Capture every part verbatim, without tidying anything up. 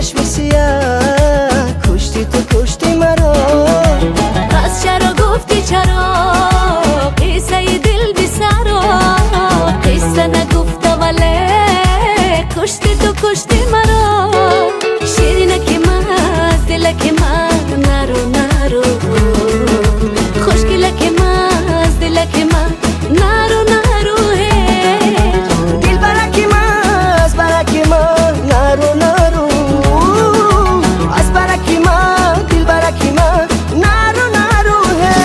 چشم سیاه کشتی تو کشتی مرا. پس چرا گفتی چرا قصه دل بی سرا؟ قصه نگفته ولی کشتی تو کشتی مرا. شیرینکی من از دلکی من نرو نرو، خوشگلکی من از دلکی من نرو نرو. دل برکی من از برکی من نرو نرو، از برکی من دل برکی من نرو نرو.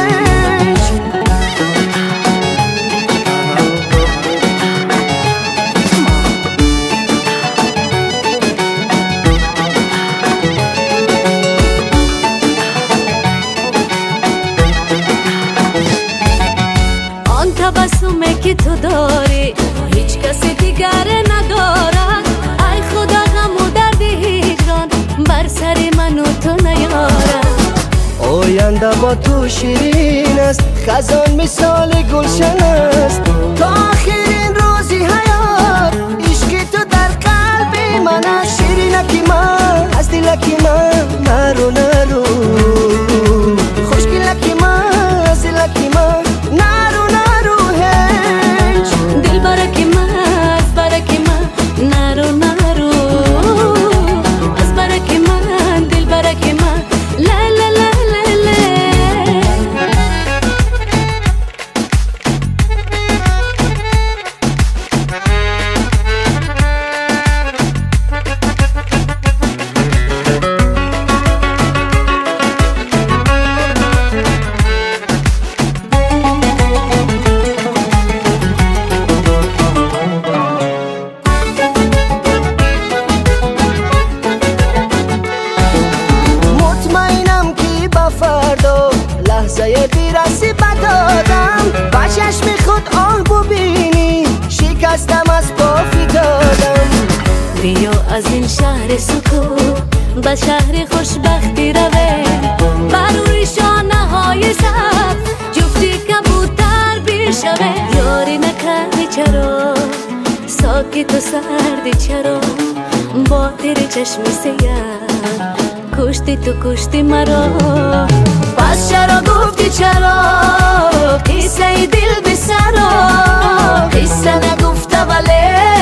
آن تبسمی که تو داری هیچ کسی دیگر ندارد. ای خدا غم و درد هجران بر سر من و تو نیارد. آینده با تو شیرین است، خزان مثال گلشن است. تا آخرین روزی حیات عشق تو در قلب من است. شیرینکی من از دلکی من نرو نرو، خوشگلکی من از دلکی من نرو نرو. هیچ دل برکی من از برکی من نرو نرو، از برکی من دل برکی من لا لا لا لا لا. فردا لحظه بیرسی بدادم، با چشم خود آه ببینی شکستم از پا فتادم. بیا از این شهر سکون به شهر خوشبختی روه، بر روی شانه های سبز جفتی کبوتر بیشوه. یاری نکردی چرا ساکت و سردی چرا؟ با تیر چشم سیاه کشتی تو کشتی مرا. پس چرا گفتی چرا قصه دل بی سرا؟ قصه نگفته ولی